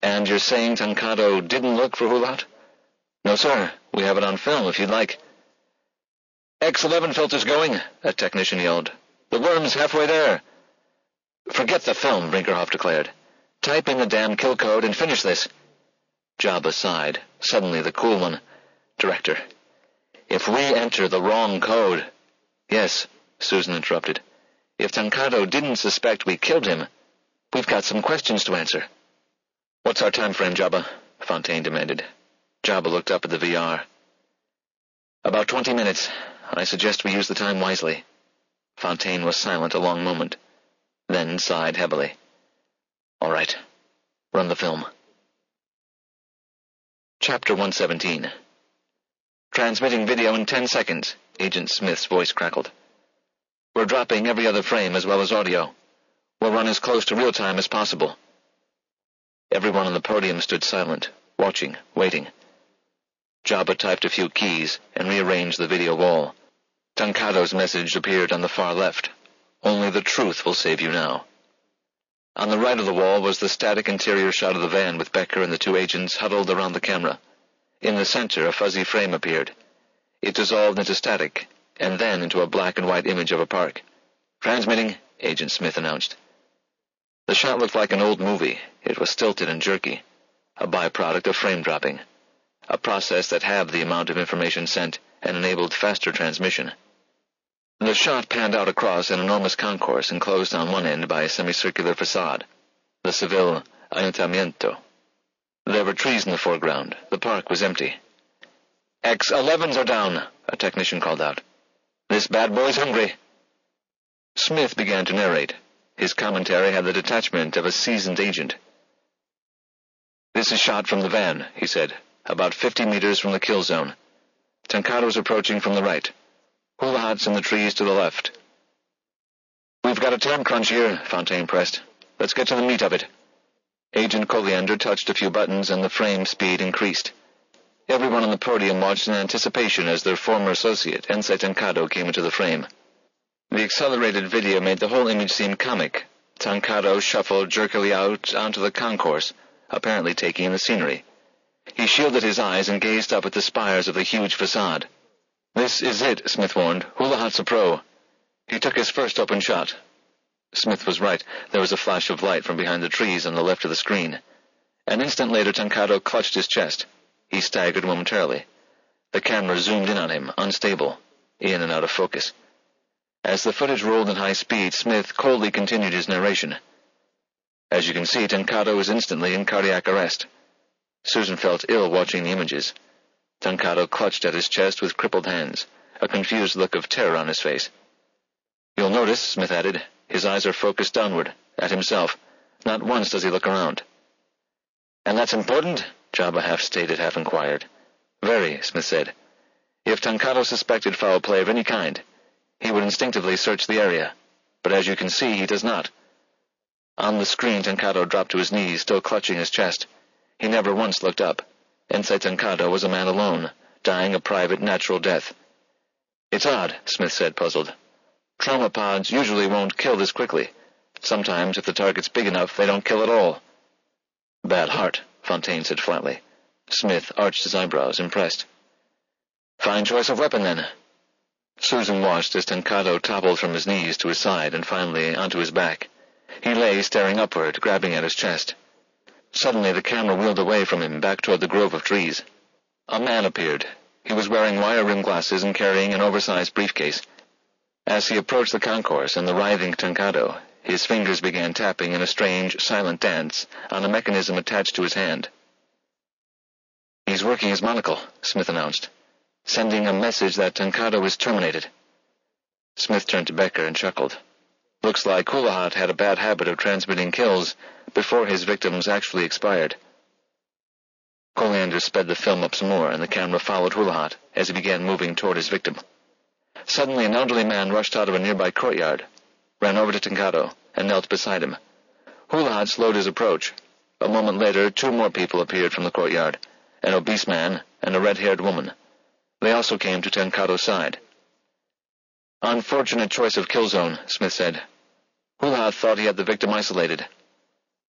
And you're saying Tancado didn't look for Hulat? No, sir. We have it on film, if you'd like. X11 filters going, a technician yelled. The worm's halfway there. Forget the film, Brinkerhoff declared. Type in the damn kill code and finish this. Jabba sighed, suddenly the cool one. Director, if we enter the wrong code— Yes, Susan interrupted. If Tancado didn't suspect we killed him, we've got some questions to answer. What's our time frame, Jabba? Fontaine demanded. Jabba looked up at the VR. About 20 minutes. I suggest we use the time wisely. Fontaine was silent a long moment, then sighed heavily. All right. Run the film. Chapter 117. Transmitting video in 10 seconds, Agent Smith's voice crackled. We're dropping every other frame as well as audio. We'll run as close to real time as possible. Everyone on the podium stood silent, watching, waiting. Jabba typed a few keys and rearranged the video wall. Tancado's message appeared on the far left. Only the truth will save you now. On the right of the wall was the static interior shot of the van with Becker and the two agents huddled around the camera. In the center, a fuzzy frame appeared. It dissolved into static, and then into a black and white image of a park. Transmitting, Agent Smith announced. The shot looked like an old movie. It was stilted and jerky, a byproduct of frame dropping, a process that halved the amount of information sent and enabled faster transmission. The shot panned out across an enormous concourse enclosed on one end by a semicircular facade, the Seville Ayuntamiento. There were trees in the foreground. The park was empty. X11s are down, a technician called out. This bad boy's hungry. Smith began to narrate. His commentary had the detachment of a seasoned agent. This is shot from the van, he said, about 50 meters from the kill zone. Tancado's approaching from the right. Hula Hut's in the trees to the left. We've got a time crunch here, Fontaine pressed. Let's get to the meat of it. Agent Colliander touched a few buttons and the frame speed increased. Everyone on the podium watched in anticipation as their former associate, Ensei Tancado, came into the frame. The accelerated video made the whole image seem comic. Tancado shuffled jerkily out onto the concourse, apparently taking in the scenery. He shielded his eyes and gazed up at the spires of the huge facade. This is it, Smith warned. Hula Hut's a pro. He took his first open shot. Smith was right. There was a flash of light from behind the trees on the left of the screen. An instant later, Tancado clutched his chest. He staggered momentarily. The camera zoomed in on him, unstable, in and out of focus. As the footage rolled in high speed, Smith coldly continued his narration. As you can see, Tancado is instantly in cardiac arrest. Susan felt ill watching the images. Tancado clutched at his chest with crippled hands, a confused look of terror on his face. You'll notice, Smith added, his eyes are focused downward, at himself. Not once does he look around. And that's important? Jabba half stated, half inquired. Very, Smith said. If Tancado suspected foul play of any kind, he would instinctively search the area. But as you can see, he does not. On the screen, Tancado dropped to his knees, still clutching his chest. He never once looked up. Inside Tancado was a man alone, dying a private, natural death. It's odd, Smith said, puzzled. Trauma pods usually won't kill this quickly. Sometimes, if the target's big enough, they don't kill at all. Bad heart, Fontaine said flatly. Smith arched his eyebrows, impressed. Fine choice of weapon, then. Susan watched as Tancado toppled from his knees to his side and finally onto his back. He lay staring upward, grabbing at his chest. Suddenly the camera wheeled away from him, back toward the grove of trees. A man appeared. He was wearing wire-rimmed glasses and carrying an oversized briefcase. As he approached the concourse and the writhing Tancado, his fingers began tapping in a strange, silent dance on a mechanism attached to his hand. He's working his monocle, Smith announced, sending a message that Tancado is terminated. Smith turned to Becker and chuckled. Looks like Hula Hut had a bad habit of transmitting kills before his victims actually expired. Colliander sped the film up some more, and the camera followed Hula Hut as he began moving toward his victim. Suddenly an elderly man rushed out of a nearby courtyard, ran over to Tancado, and knelt beside him. Hula Hut slowed his approach. A moment later, two more people appeared from the courtyard, an obese man and a red-haired woman. They also came to Tancado's side. Unfortunate choice of kill zone, Smith said. Hula Hut thought he had the victim isolated.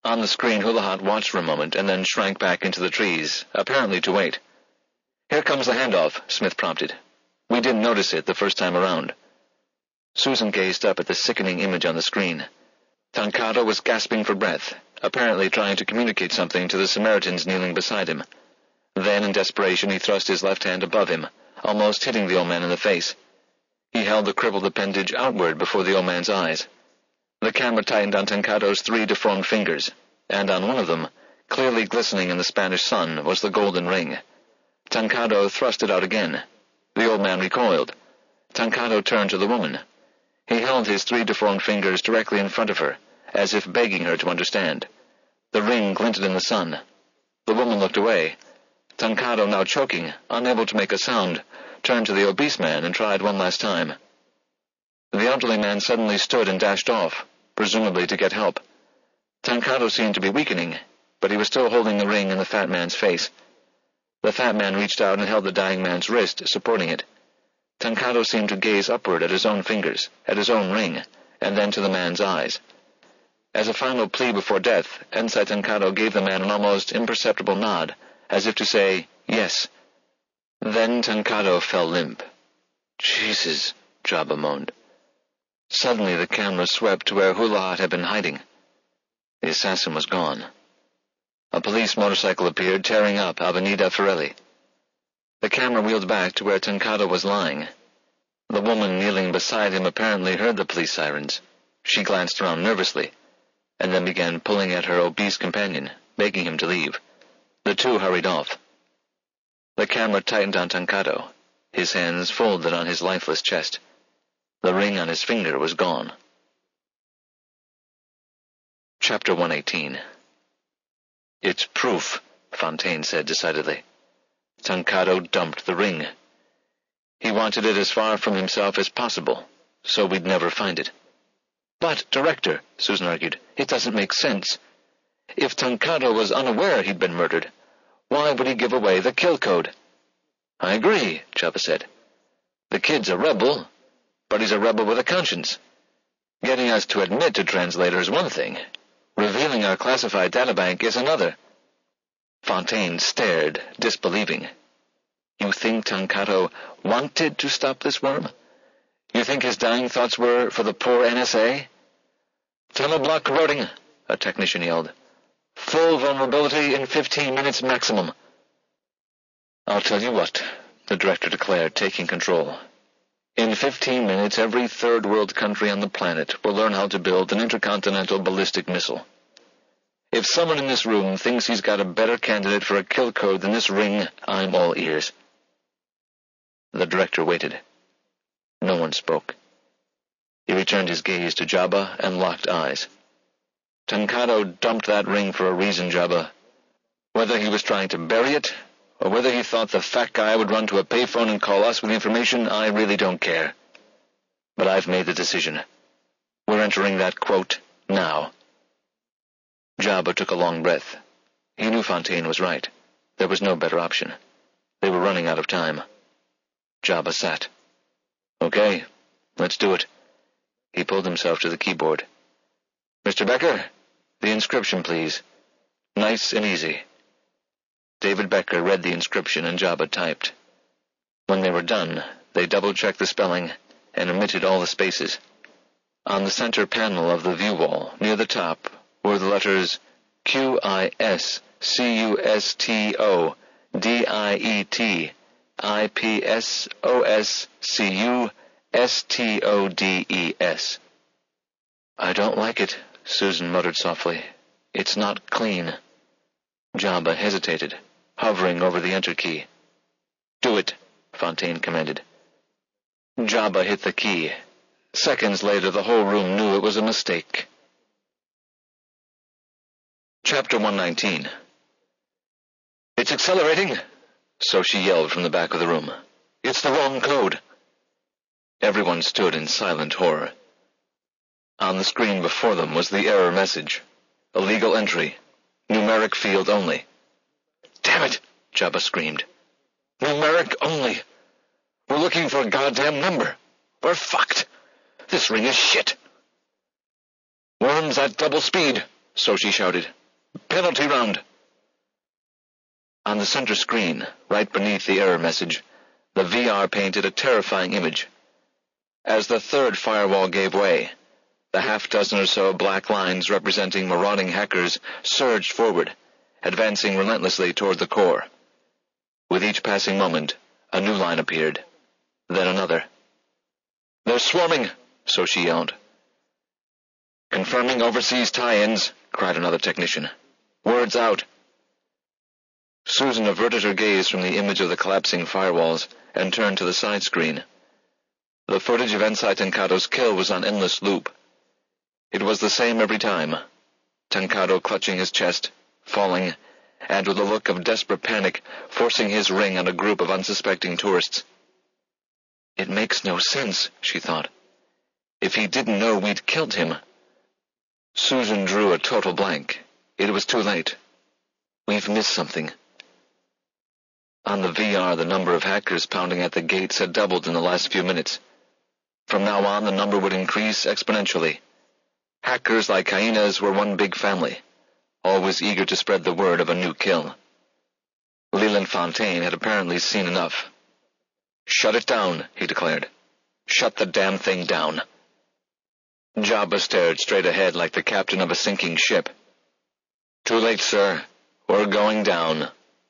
On the screen, Hula Hot watched for a moment and then shrank back into the trees, apparently to wait. "Here comes the handoff," Smith prompted. "We didn't notice it the first time around." Susan gazed up at the sickening image on the screen. Tancado was gasping for breath, apparently trying to communicate something to the Samaritans kneeling beside him. Then, in desperation, he thrust his left hand above him, almost hitting the old man in the face. He held the crippled appendage outward before the old man's eyes. The camera tightened on Tancado's 3 deformed fingers, and on one of them, clearly glistening in the Spanish sun, was the golden ring. Tancado thrust it out again. The old man recoiled. Tancado turned to the woman. He held his 3 deformed fingers directly in front of her, as if begging her to understand. The ring glinted in the sun. The woman looked away. Tancado, now choking, unable to make a sound, turned to the obese man and tried one last time. The elderly man suddenly stood and dashed off, presumably to get help. Tancado seemed to be weakening, but he was still holding the ring in the fat man's face. The fat man reached out and held the dying man's wrist, supporting it. Tancado seemed to gaze upward at his own fingers, at his own ring, and then to the man's eyes. As a final plea before death, Ensai Tancado gave the man an almost imperceptible nod, as if to say, "Yes." Then Tancado fell limp. "Jesus," Jabba moaned. Suddenly the camera swept to where Hula Hot had been hiding. The assassin was gone. A police motorcycle appeared, tearing up Avenida Ferrelli. The camera wheeled back to where Tancado was lying. The woman kneeling beside him apparently heard the police sirens. She glanced around nervously, and then began pulling at her obese companion, begging him to leave. The two hurried off. The camera tightened on Tancado, his hands folded on his lifeless chest. The ring on his finger was gone. Chapter 118. "It's proof," Fontaine said decidedly. Tancado dumped the ring. He wanted it as far from himself as possible, so we'd never find it. "But, Director," Susan argued, "it doesn't make sense. If Tancado was unaware he'd been murdered, why would he give away the kill code?" "I agree," Jabba said. "The kid's a rebel, but he's a rebel with a conscience. Getting us to admit to Translator is one thing. Revealing our classified databank is another." Fontaine stared, disbelieving. "You think Tancado wanted to stop this worm? You think his dying thoughts were for the poor NSA?" "Tunnel block corroding," a technician yelled. "Full vulnerability in 15 minutes maximum." "I'll tell you what," the director declared, taking control. "In 15 minutes, every third-world country on the planet will learn how to build an intercontinental ballistic missile. If someone in this room thinks he's got a better candidate for a kill code than this ring, I'm all ears." The director waited. No one spoke. He returned his gaze to Jabba and locked eyes. "Tancado dumped that ring for a reason, Jabba. Whether he was trying to bury it, or whether he thought the fat guy would run to a payphone and call us with information, I really don't care. But I've made the decision. We're entering that quote now." Jabba took a long breath. He knew Fontaine was right. There was no better option. They were running out of time. Jabba sat. "Okay, let's do it." He pulled himself to the keyboard. "Mr. Becker, the inscription, please. Nice and easy." David Becker read the inscription and Jabba typed. When they were done, they double-checked the spelling and omitted all the spaces. On the center panel of the view wall, near the top, were the letters QISCUSTIETIPSOSCUSTODES. "I don't like it," Susan muttered softly. "It's not clean." Jabba hesitated, hovering over the enter key. "Do it," Fontaine commanded. Jabba hit the key. Seconds later, the whole room knew it was a mistake. Chapter 119. "It's accelerating," Soshi yelled from the back of the room. "It's the wrong code." Everyone stood in silent horror. On the screen before them was the error message. Illegal entry. Numeric field only. "Damn it!" Jabba screamed. "Numeric only. We're looking for a goddamn number. We're fucked. This ring is shit." "Worms at double speed," Soshi shouted. "Penalty round!" On the center screen, right beneath the error message, the VR painted a terrifying image. As the third firewall gave way, the half-dozen or so black lines representing marauding hackers surged forward, advancing relentlessly toward the core. With each passing moment, a new line appeared, then another. "They're swarming!" Soshi yelled. "Confirming overseas tie-ins," cried another technician. "Words out." Susan averted her gaze from the image of the collapsing firewalls and turned to the side screen. The footage of Ensai Tankado's kill was on endless loop. It was the same every time. Tankado clutching his chest, falling, and with a look of desperate panic forcing his ring on a group of unsuspecting tourists. It makes no sense, she thought. If he didn't know we'd killed him. Susan drew a total blank. It was too late. We've missed something. On the VR, the number of hackers pounding at the gates had doubled in the last few minutes. From now on, the number would increase exponentially. Hackers like hyenas were one big family, always eager to spread the word of a new kill. Leland Fontaine had apparently seen enough. "Shut it down," he declared. "Shut the damn thing down." Jabba stared straight ahead like the captain of a sinking ship. "Too late, sir. We're going down."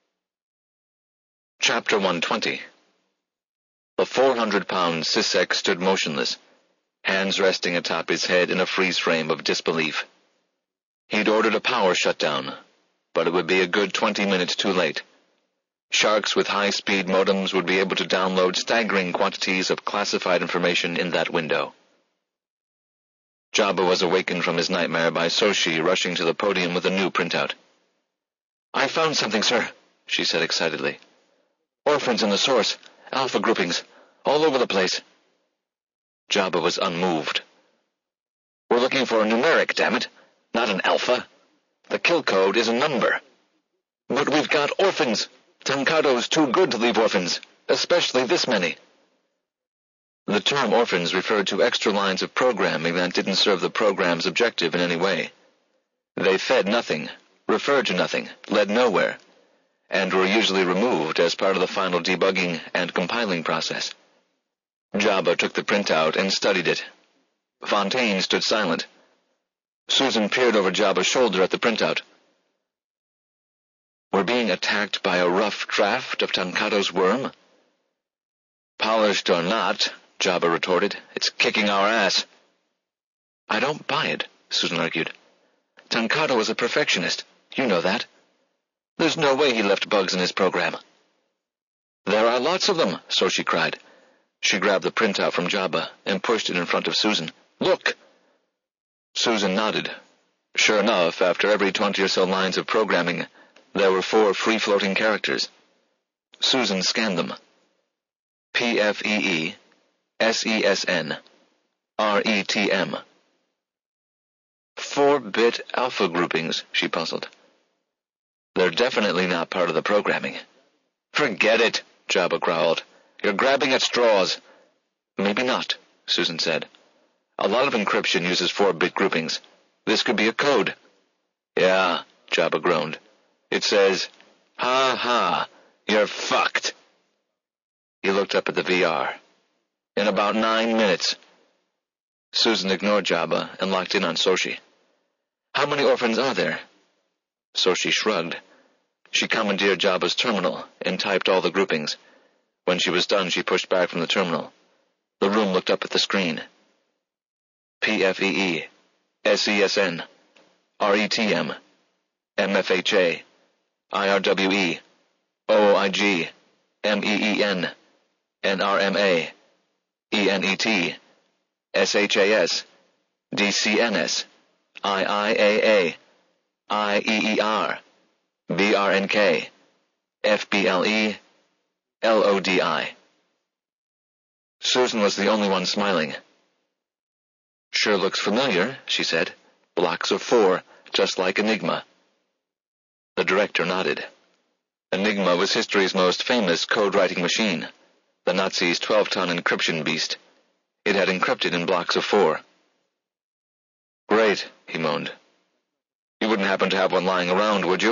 Chapter 120. The 400-pound Sisek stood motionless, hands resting atop his head in a freeze-frame of disbelief. He'd ordered a power shutdown, but it would be a good 20 minutes too late. Sharks with high-speed modems would be able to download staggering quantities of classified information in that window. Jabba was awakened from his nightmare by Soshi rushing to the podium with a new printout. "I found something, sir," she said excitedly. "Orphans in the source, alpha groupings, all over the place." Jabba was unmoved. "We're looking for a numeric, damn it, not an alpha. The kill code is a number." "But we've got orphans. Tankado's too good to leave orphans, especially this many." The term orphans referred to extra lines of programming that didn't serve the program's objective in any way. They fed nothing, referred to nothing, led nowhere, and were usually removed as part of the final debugging and compiling process. Jabba took the printout and studied it. Fontaine stood silent. Susan peered over Jabba's shoulder at the printout. "We're being attacked by a rough draft of Tankado's worm?" "Polished or not," Jabba retorted, "it's kicking our ass." "I don't buy it," Susan argued. "Tankado is a perfectionist. You know that. There's no way he left bugs in his program." "There are lots of them," Soshi cried. She grabbed the printout from Jabba and pushed it in front of Susan. "Look!" Susan nodded. Sure enough, after every 20 or so lines of programming, there were 4 free-floating characters. Susan scanned them. PFEE, SESN, RETM. 4-bit alpha groupings, she puzzled. They're definitely not part of the programming. "Forget it," Jabba growled. "You're grabbing at straws." "Maybe not," Susan said. "A lot of encryption uses 4-bit groupings. This could be a code." "Yeah," Jabba groaned. "It says, 'Ha ha, you're fucked.'" He looked up at the VR. "In about 9 minutes." Susan ignored Jabba and locked in on Soshi. "How many orphans are there?" Soshi shrugged. She commandeered Jabba's terminal and typed all the groupings. When she was done, she pushed back from the terminal. The room looked up at the screen. PFEE, SESN, RETM, MFHA, IRWE, OOIG, MEEN, NRMA, ENET, SHAS, DCNS, IIAA, IEER, BRNK, FBLE, LODI. Susan was the only one smiling. "Sure looks familiar," she said. "Blocks of 4, just like Enigma." The director nodded. Enigma was history's most famous code-writing machine, the Nazis' 12-ton encryption beast. It had encrypted in blocks of 4. "Great," he moaned. You wouldn't happen to have one lying around, would you?